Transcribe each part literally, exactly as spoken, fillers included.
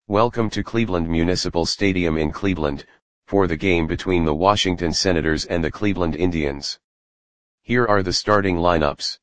Welcome to Cleveland Municipal Stadium in Cleveland, for the game between the Washington Senators and the Cleveland Indians. Here are the starting lineups.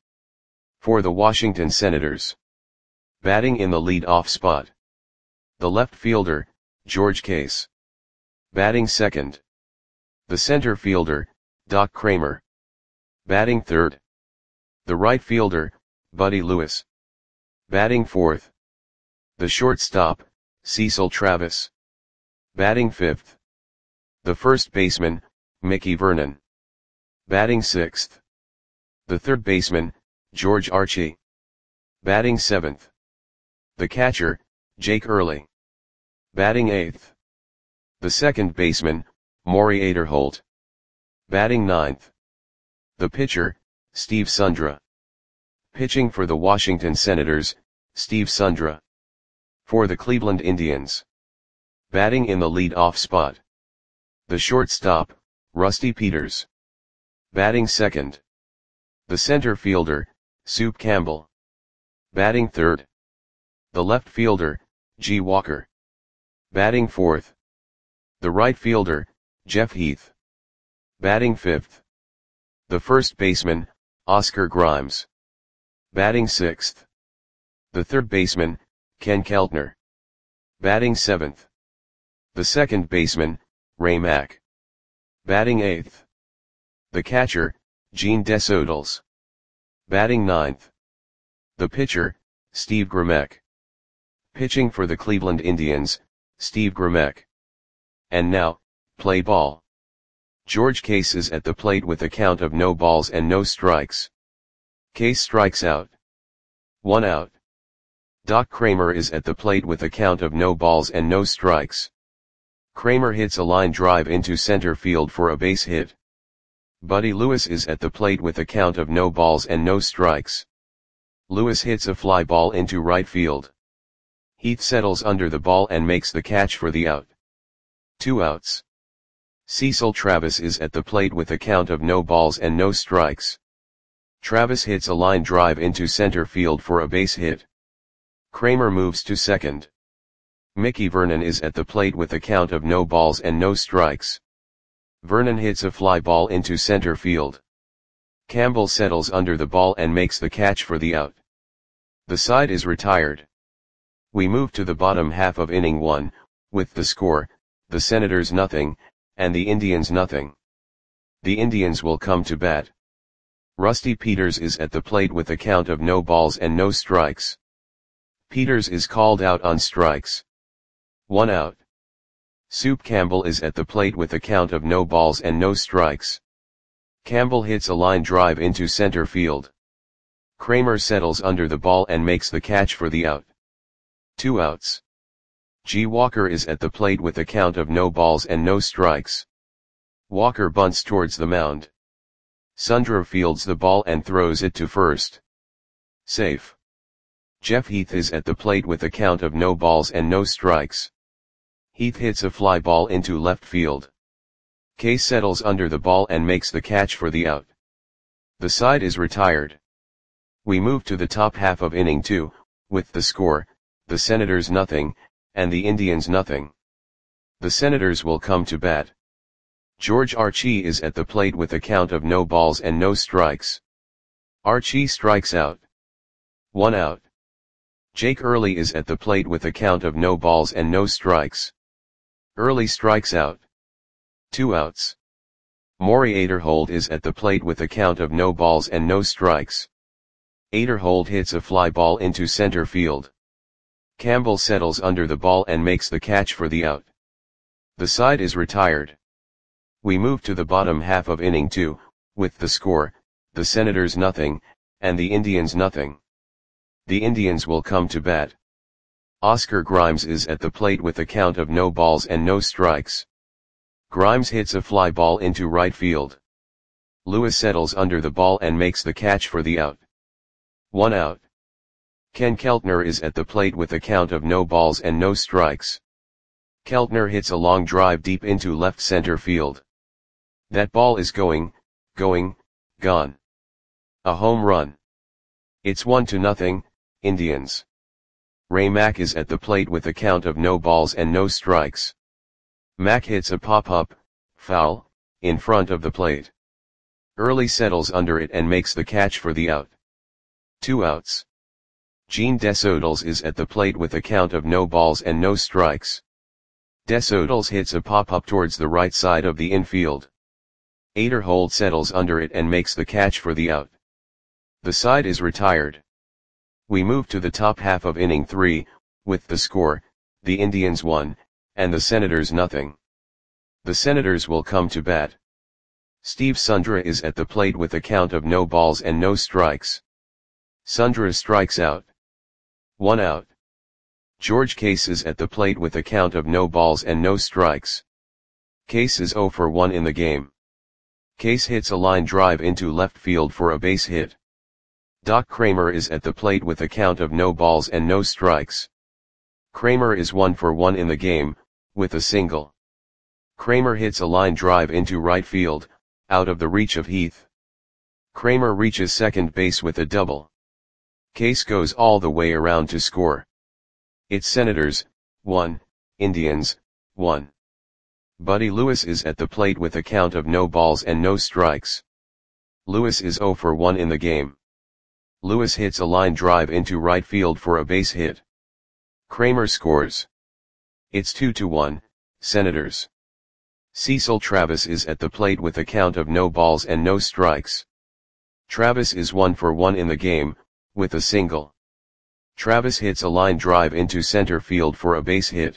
For the Washington Senators. Batting in the lead-off spot. The left fielder, George Case. Batting second. The center fielder, Doc Cramer. Batting third. The right fielder, Buddy Lewis. Batting fourth. The shortstop, Cecil Travis. Batting fifth. The first baseman, Mickey Vernon. Batting sixth. The third baseman, George Archie. Batting seventh. The catcher, Jake Early. Batting eighth. The second baseman, Maury Aderholt. Batting ninth. The pitcher, Steve Sundra. Pitching for the Washington Senators, Steve Sundra. For the Cleveland Indians. Batting in the lead-off spot. The shortstop, Rusty Peters. Batting second. The center fielder, Soup Campbell. Batting third. The left fielder, G. Walker. Batting fourth. The right fielder, Jeff Heath. Batting fifth. The first baseman, Oscar Grimes. Batting sixth. The third baseman, Ken Keltner. Batting seventh. The second baseman, Ray Mack. Batting eighth. The catcher, Gene Desodals. Batting ninth. The pitcher, Steve Grimek. Pitching for the Cleveland Indians, Steve Grimek. And now, play ball. George Case is at the plate with a count of no balls and no strikes. Case strikes out. One out. Doc Cramer is at the plate with a count of no balls and no strikes. Cramer hits a line drive into center field for a base hit. Buddy Lewis is at the plate with a count of no balls and no strikes. Lewis hits a fly ball into right field. Heath settles under the ball and makes the catch for the out. Two outs. Cecil Travis is at the plate with a count of no balls and no strikes. Travis hits a line drive into center field for a base hit. Cramer moves to second. Mickey Vernon is at the plate with a count of no balls and no strikes. Vernon hits a fly ball into center field. Campbell settles under the ball and makes the catch for the out. The side is retired. We move to the bottom half of inning one, with the score, the Senators nothing, and the Indians nothing. The Indians will come to bat. Rusty Peters is at the plate with a count of no balls and no strikes. Peters is called out on strikes. One out. Soup Campbell is at the plate with a count of no balls and no strikes. Campbell hits a line drive into center field. Cramer settles under the ball and makes the catch for the out. Two outs. G. Walker is at the plate with a count of no balls and no strikes. Walker bunts towards the mound. Sundra fields the ball and throws it to first. Safe. Jeff Heath is at the plate with a count of no balls and no strikes. Heath hits a fly ball into left field. Case settles under the ball and makes the catch for the out. The side is retired. We move to the top half of inning two, with the score, the Senators nothing, and the Indians nothing. The Senators will come to bat. George Archie is at the plate with a count of no balls and no strikes. Archie strikes out. One out. Jake Early is at the plate with a count of no balls and no strikes. Early strikes out. Two outs. Maury Aderholt is at the plate with a count of no balls and no strikes. Aderholt hits a fly ball into center field. Campbell settles under the ball and makes the catch for the out. The side is retired. We move to the bottom half of inning two, with the score, the Senators nothing, and the Indians nothing. The Indians will come to bat. Oscar Grimes is at the plate with a count of no balls and no strikes. Grimes hits a fly ball into right field. Lewis settles under the ball and makes the catch for the out. One out. Ken Keltner is at the plate with a count of no balls and no strikes. Keltner hits a long drive deep into left center field. That ball is going, going, gone. A home run. It's one to nothing, Indians. Ray Mack is at the plate with a count of no balls and no strikes. Mack hits a pop-up, foul, in front of the plate. Early settles under it and makes the catch for the out. Two outs. Gene Desodals is at the plate with a count of no balls and no strikes. Desodals hits a pop-up towards the right side of the infield. Aderhold settles under it and makes the catch for the out. The side is retired. We move to the top half of inning three, with the score, the Indians one, and the Senators nothing. The Senators will come to bat. Steve Sundra is at the plate with a count of no balls and no strikes. Sundra strikes out. One out. George Case is at the plate with a count of no balls and no strikes. Case is oh for one in the game. Case hits a line drive into left field for a base hit. Doc Kramer is at the plate with a count of no balls and no strikes. Kramer is one for one in the game, with a single. Kramer hits a line drive into right field, out of the reach of Heath. Kramer reaches second base with a double. Case goes all the way around to score. It's Senators, one, Indians, one. Buddy Lewis is at the plate with a count of no balls and no strikes. Lewis is oh for one in the game. Lewis hits a line drive into right field for a base hit. Kramer scores. It's two to one, Senators. Cecil Travis is at the plate with a count of no balls and no strikes. Travis is one for one in the game, with a single. Travis hits a line drive into center field for a base hit.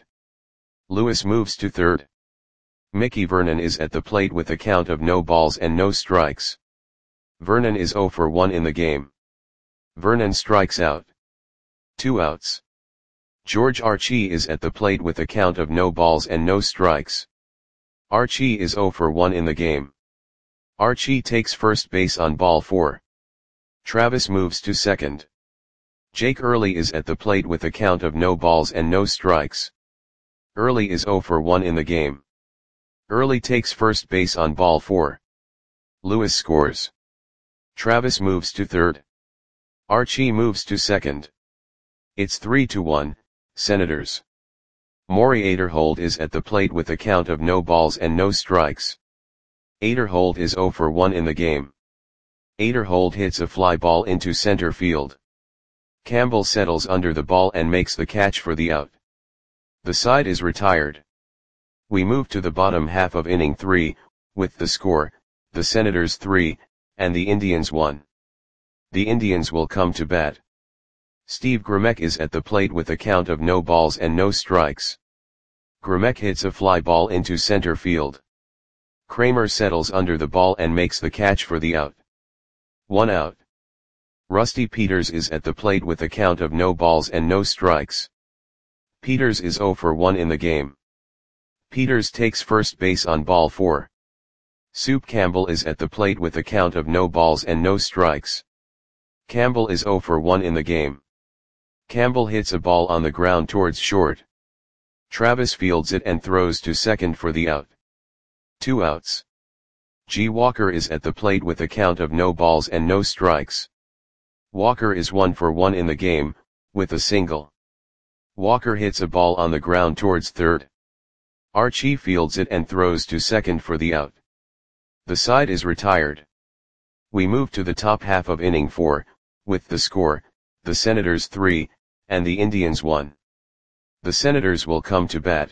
Lewis moves to third. Mickey Vernon is at the plate with a count of no balls and no strikes. Vernon is oh for one in the game. Vernon strikes out. Two outs. George Archie is at the plate with a count of no balls and no strikes. Archie is oh for one in the game. Archie takes first base on ball four. Travis moves to second. Jake Early is at the plate with a count of no balls and no strikes. Early is oh for one in the game. Early takes first base on ball four. Lewis scores. Travis moves to third. Archie moves to second. It's three to one, Senators. Maury Aderhold is at the plate with a count of no balls and no strikes. Aderhold is oh for one in the game. Aderhold hits a fly ball into center field. Campbell settles under the ball and makes the catch for the out. The side is retired. We move to the bottom half of inning three, with the score, the Senators three, and the Indians one. The Indians will come to bat. Steve Gramek is at the plate with a count of no balls and no strikes. Gramek hits a fly ball into center field. Kramer settles under the ball and makes the catch for the out. One out. Rusty Peters is at the plate with a count of no balls and no strikes. Peters is oh for one in the game. Peters takes first base on ball four. Soup Campbell is at the plate with a count of no balls and no strikes. Campbell is oh for one in the game. Campbell hits a ball on the ground towards short. Travis fields it and throws to second for the out. Two outs. G. Walker is at the plate with a count of no balls and no strikes. Walker is one for one in the game, with a single. Walker hits a ball on the ground towards third. Archie fields it and throws to second for the out. The side is retired. We move to the top half of inning four, with the score, the Senators three, and the Indians one. The Senators will come to bat.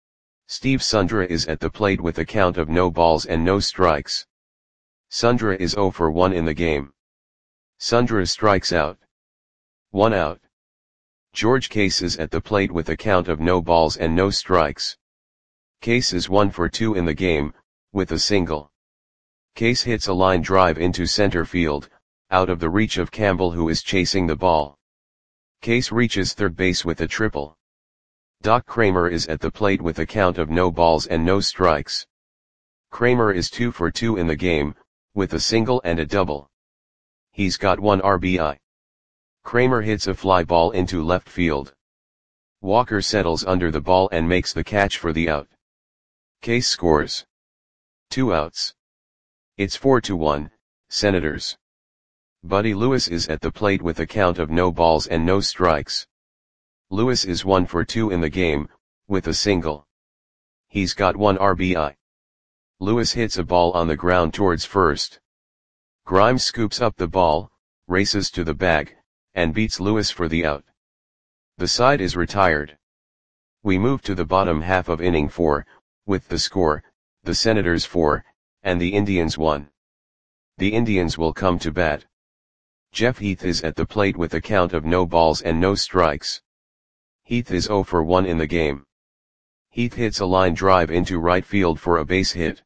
Steve Sundra is at the plate with a count of no balls and no strikes. Sundra is oh for one in the game. Sundra strikes out. One out. George Case is at the plate with a count of no balls and no strikes. Case is one for two in the game, with a single. Case hits a line drive into center field, out of the reach of Campbell who is chasing the ball. Case reaches third base with a triple. Doc Kramer is at the plate with a count of no balls and no strikes. Kramer is two for two in the game, with a single and a double. He's got one R B I. Kramer hits a fly ball into left field. Walker settles under the ball and makes the catch for the out. Case scores. Two outs. It's four to one, Senators. Buddy Lewis is at the plate with a count of no balls and no strikes. Lewis is one for two in the game, with a single. He's got one R B I. Lewis hits a ball on the ground towards first. Grimes scoops up the ball, races to the bag, and beats Lewis for the out. The side is retired. We move to the bottom half of inning four, with the score, the Senators four, and the Indians one. The Indians will come to bat. Jeff Heath is at the plate with a count of no balls and no strikes. Heath is zero for one in the game. Heath hits a line drive into right field for a base hit.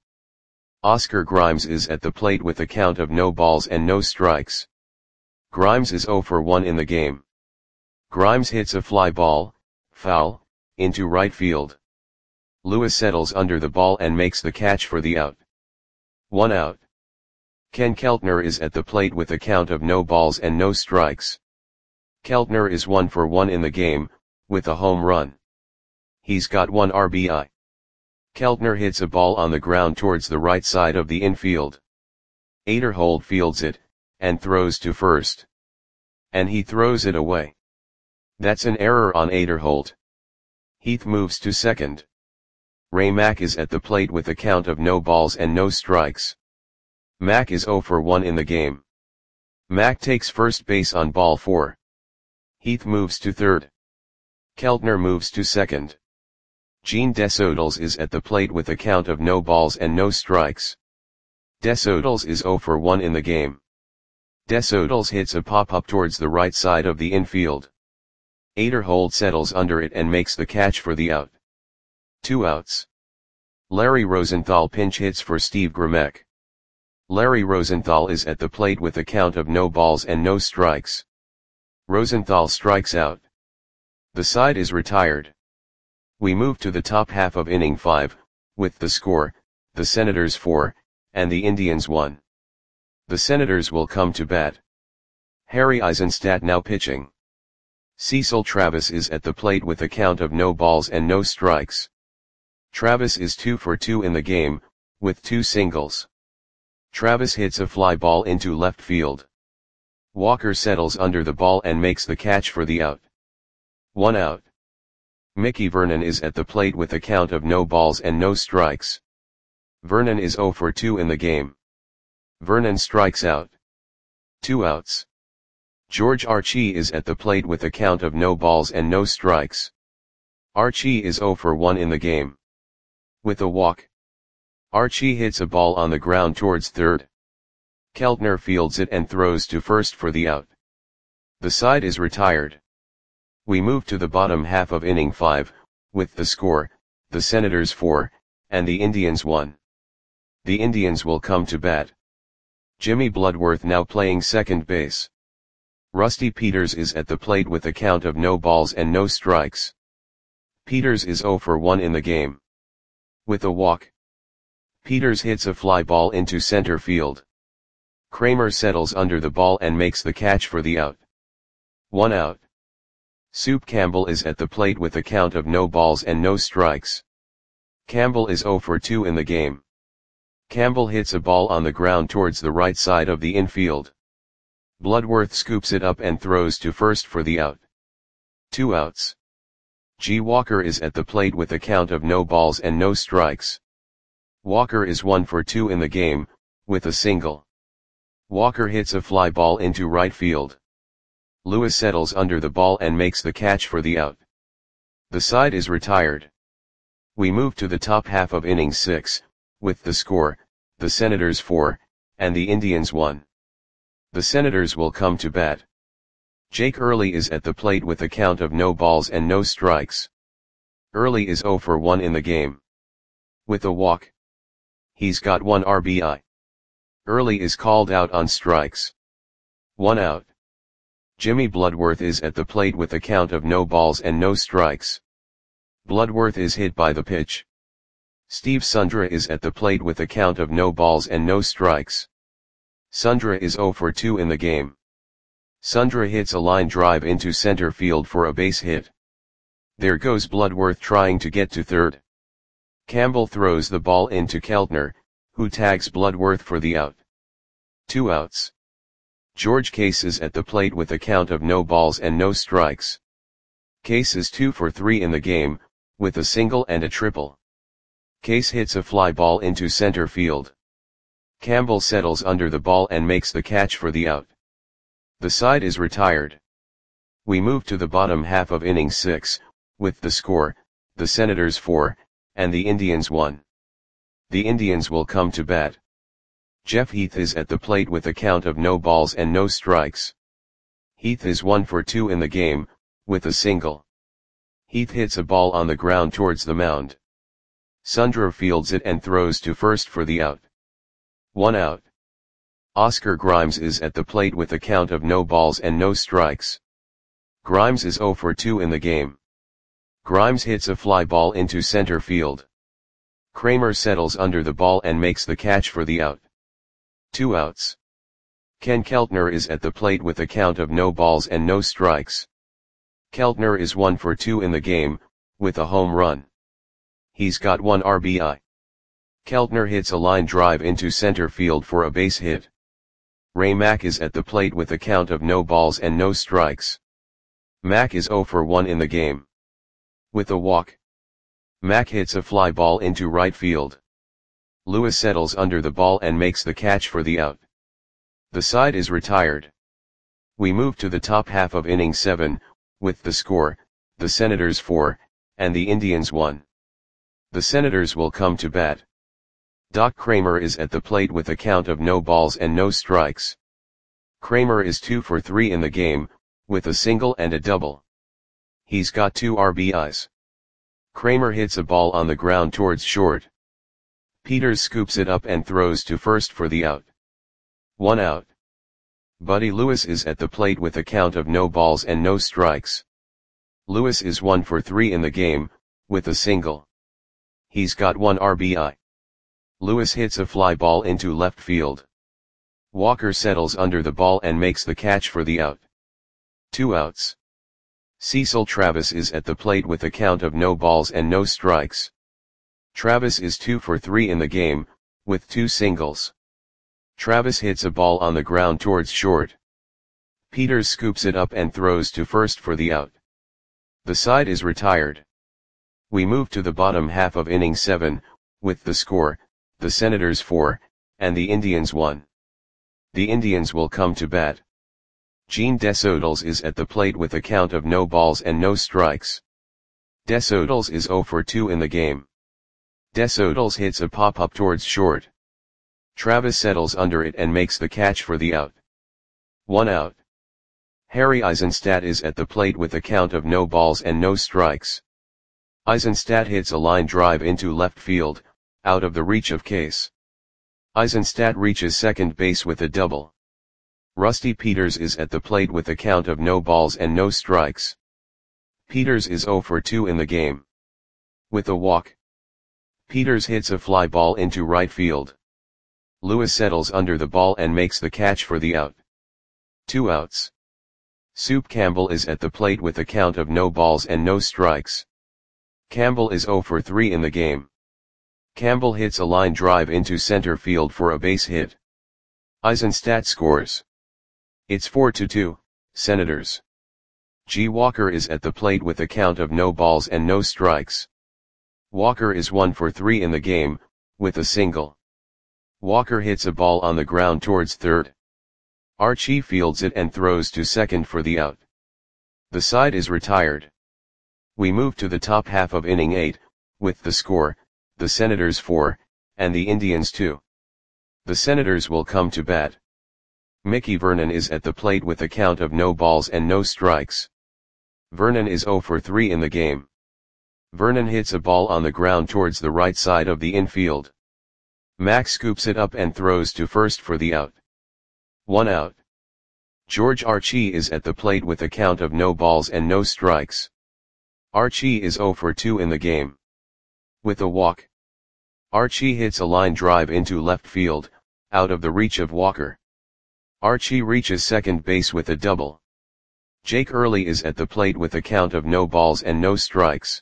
Oscar Grimes is at the plate with a count of no balls and no strikes. Grimes is zero for one in the game. Grimes hits a fly ball, foul, into right field. Lewis settles under the ball and makes the catch for the out. One out. Ken Keltner is at the plate with a count of no balls and no strikes. Keltner is one for one in the game, with a home run. He's got one R B I. Keltner hits a ball on the ground towards the right side of the infield. Aderhold fields it, and throws to first. And he throws it away. That's an error on Aderhold. Heath moves to second. Ray Mack is at the plate with a count of no balls and no strikes. Mack is zero for one in the game. Mack takes first base on ball four. Heath moves to third. Keltner moves to second. Gene Desodals is at the plate with a count of no balls and no strikes. Desodals is zero for one in the game. Desodals hits a pop-up towards the right side of the infield. Aderhold settles under it and makes the catch for the out. Two outs. Larry Rosenthal pinch hits for Steve Grimek. Larry Rosenthal is at the plate with a count of no balls and no strikes. Rosenthal strikes out. The side is retired. We move to the top half of inning five, with the score, the Senators four, and the Indians one. The Senators will come to bat. Harry Eisenstadt now pitching. Cecil Travis is at the plate with a count of no balls and no strikes. Travis is two for two in the game, with two singles. Travis hits a fly ball into left field. Walker settles under the ball and makes the catch for the out. One out. Mickey Vernon is at the plate with a count of no balls and no strikes. Vernon is zero for two in the game. Vernon strikes out. Two outs. George Archie is at the plate with a count of no balls and no strikes. Archie is zero for one in the game. With a walk. Archie hits a ball on the ground towards third. Keltner fields it and throws to first for the out. The side is retired. We move to the bottom half of inning five, with the score, the Senators four, and the Indians one. The Indians will come to bat. Jimmy Bloodworth now playing second base. Rusty Peters is at the plate with a count of no balls and no strikes. Peters is zero for one in the game. With a walk. Peters hits a fly ball into center field. Kramer settles under the ball and makes the catch for the out. One out. Soup Campbell is at the plate with a count of no balls and no strikes. Campbell is zero for two in the game. Campbell hits a ball on the ground towards the right side of the infield. Bloodworth scoops it up and throws to first for the out. Two outs. G. Walker is at the plate with a count of no balls and no strikes. Walker is one for two in the game, with a single. Walker hits a fly ball into right field. Lewis settles under the ball and makes the catch for the out. The side is retired. We move to the top half of inning six, with the score, the Senators four, and the Indians one. The Senators will come to bat. Jake Early is at the plate with a count of no balls and no strikes. Early is zero for one in the game. With a walk. He's got one R B I. Early is called out on strikes. One out. Jimmy Bloodworth is at the plate with a count of no balls and no strikes. Bloodworth is hit by the pitch. Steve Sundra is at the plate with a count of no balls and no strikes. Sundra is zero for two in the game. Sundra hits a line drive into center field for a base hit. There goes Bloodworth trying to get to third. Campbell throws the ball into Keltner, who tags Bloodworth for the out. Two outs. George Case is at the plate with a count of no balls and no strikes. Case is two for three in the game, with a single and a triple. Case hits a fly ball into center field. Campbell settles under the ball and makes the catch for the out. The side is retired. We move to the bottom half of inning six, with the score, the Senators four, and the Indians one. The Indians will come to bat. Jeff Heath is at the plate with a count of no balls and no strikes. Heath is one for two in the game, with a single. Heath hits a ball on the ground towards the mound. Sundro fields it and throws to first for the out. One out. Oscar Grimes is at the plate with a count of no balls and no strikes. Grimes is zero for two in the game. Grimes hits a fly ball into center field. Kramer settles under the ball and makes the catch for the out. Two outs. Ken Keltner is at the plate with a count of no balls and no strikes. Keltner is one for two in the game, with a home run. He's got one R B I. Keltner hits a line drive into center field for a base hit. Ray Mack is at the plate with a count of no balls and no strikes. Mack is zero for one in the game. With a walk. Mack hits a fly ball into right field. Lewis settles under the ball and makes the catch for the out. The side is retired. We move to the top half of inning seven, with the score, the Senators four, and the Indians one. The Senators will come to bat. Doc Kramer is at the plate with a count of no balls and no strikes. Kramer is two for three in the game, with a single and a double. He's got two R B Is. Kramer hits a ball on the ground towards short. Peters scoops it up and throws to first for the out. One out. Buddy Lewis is at the plate with a count of no balls and no strikes. Lewis is one for three in the game, with a single. He's got one R B I. Lewis hits a fly ball into left field. Walker settles under the ball and makes the catch for the out. Two outs. Cecil Travis is at the plate with a count of no balls and no strikes. Travis is two for three in the game, with two singles. Travis hits a ball on the ground towards short. Peters scoops it up and throws to first for the out. The side is retired. We move to the bottom half of inning seven, with the score, the Senators four, and the Indians one. The Indians will come to bat. Gene Desodals is at the plate with a count of no balls and no strikes. Desodals is zero for two in the game. Desodals hits a pop-up towards short. Travis settles under it and makes the catch for the out. One out. Harry Eisenstadt is at the plate with a count of no balls and no strikes. Eisenstadt hits a line drive into left field, out of the reach of Case. Eisenstadt reaches second base with a double. Rusty Peters is at the plate with a count of no balls and no strikes. Peters is zero for two in the game. With a walk. Peters hits a fly ball into right field. Lewis settles under the ball and makes the catch for the out. Two outs. Soup Campbell is at the plate with a count of no balls and no strikes. Campbell is zero for three in the game. Campbell hits a line drive into center field for a base hit. Eisenstadt scores. It's four to two, Senators. G. Walker is at the plate with a count of no balls and no strikes. Walker is one for three in the game, with a single. Walker hits a ball on the ground towards third. Archie fields it and throws to second for the out. The side is retired. We move to the top half of inning eight, with the score, the Senators four, and the Indians two. The Senators will come to bat. Mickey Vernon is at the plate with a count of no balls and no strikes. Vernon is zero for three in the game. Vernon hits a ball on the ground towards the right side of the infield. Max scoops it up and throws to first for the out. One out. George Archie is at the plate with a count of no balls and no strikes. Archie is zero for two in the game. With a walk. Archie hits a line drive into left field, out of the reach of Walker. Archie reaches second base with a double. Jake Early is at the plate with a count of no balls and no strikes.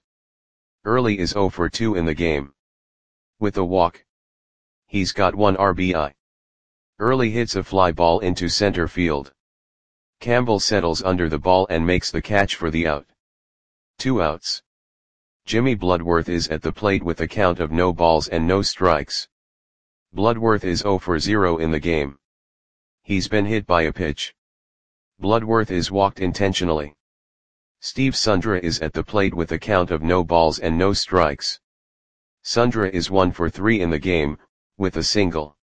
Early is zero for two in the game. With a walk. He's got one R B I. Early hits a fly ball into center field. Campbell settles under the ball and makes the catch for the out. Two outs. Jimmy Bloodworth is at the plate with a count of no balls and no strikes. Bloodworth is zero for zero in the game. He's been hit by a pitch. Bloodworth is walked intentionally. Steve Sundra is at the plate with a count of no balls and no strikes. Sundra is one for three in the game, with a single.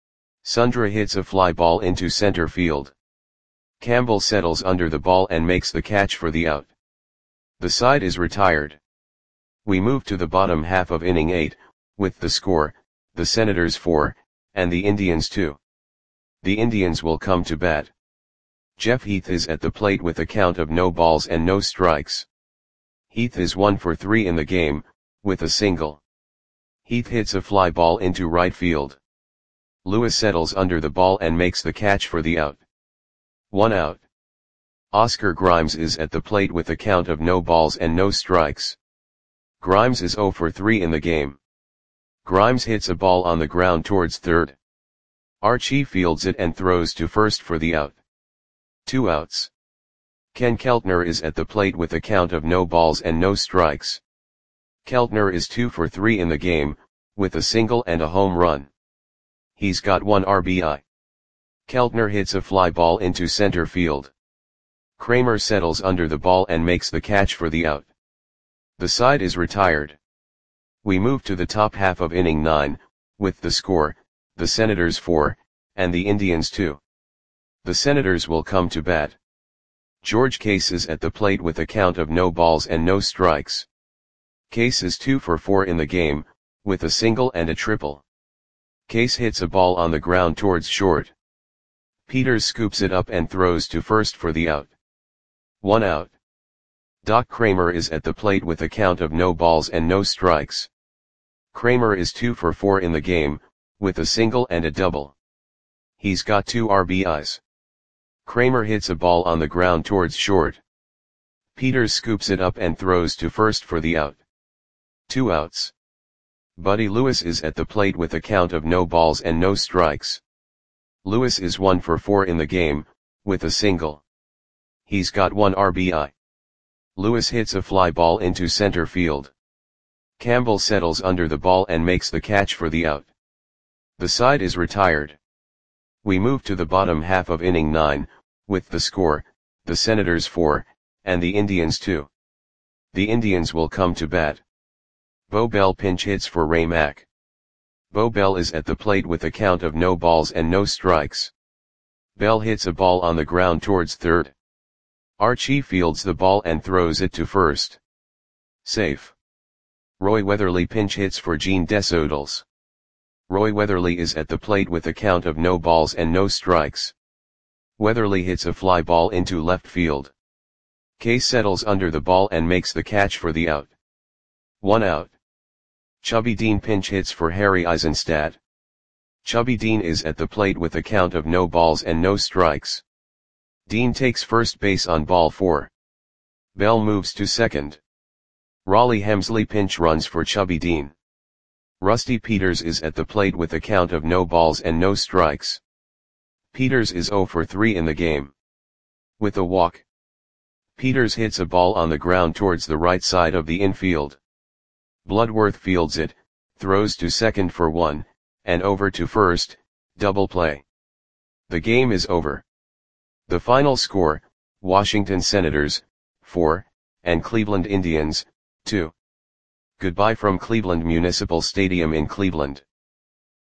Sundra hits a fly ball into center field. Campbell settles under the ball and makes the catch for the out. The side is retired. We move to the bottom half of inning eight, with the score, the Senators four, and the Indians two. The Indians will come to bat. Jeff Heath is at the plate with a count of no balls and no strikes. Heath is one for three in the game, with a single. Heath hits a fly ball into right field. Lewis settles under the ball and makes the catch for the out. One out. Oscar Grimes is at the plate with a count of no balls and no strikes. Grimes is zero for three in the game. Grimes hits a ball on the ground towards third. Archie fields it and throws to first for the out. Two outs. Ken Keltner is at the plate with a count of no balls and no strikes. Keltner is two for three in the game, with a single and a home run. He's got one R B I. Keltner hits a fly ball into center field. Kramer settles under the ball and makes the catch for the out. The side is retired. We move to the top half of inning nine, with the score, the Senators four, and the Indians two. The Senators will come to bat. George Case is at the plate with a count of no balls and no strikes. Case is two for four in the game, with a single and a triple. Case hits a ball on the ground towards short. Peters scoops it up and throws to first for the out. One out. Doc Kramer is at the plate with a count of no balls and no strikes. Kramer is two for four in the game, with a single and a double. He's got two R B Is. Kramer hits a ball on the ground towards short. Peters scoops it up and throws to first for the out. Two outs. Buddy Lewis is at the plate with a count of no balls and no strikes. Lewis is one for four in the game, with a single. He's got one R B I. Lewis hits a fly ball into center field. Campbell settles under the ball and makes the catch for the out. The side is retired. We move to the bottom half of inning nine, with the score, the Senators four, and the Indians two. The Indians will come to bat. Bo Bell pinch hits for Ray Mack. Bo Bell is at the plate with a count of no balls and no strikes. Bell hits a ball on the ground towards third. Archie fields the ball and throws it to first. Safe. Roy Weatherly pinch hits for Gene Desodals. Roy Weatherly is at the plate with a count of no balls and no strikes. Weatherly hits a fly ball into left field. Case settles under the ball and makes the catch for the out. One out. Chubby Dean pinch hits for Harry Eisenstadt. Chubby Dean is at the plate with a count of no balls and no strikes. Dean takes first base on ball four. Bell moves to second. Raleigh Hemsley pinch runs for Chubby Dean. Rusty Peters is at the plate with a count of no balls and no strikes. Peters is zero for three in the game. With a walk. Peters hits a ball on the ground towards the right side of the infield. Bloodworth fields it, throws to second for one, and over to first, double play. The game is over. The final score, Washington Senators, four, and Cleveland Indians, two. Goodbye from Cleveland Municipal Stadium in Cleveland.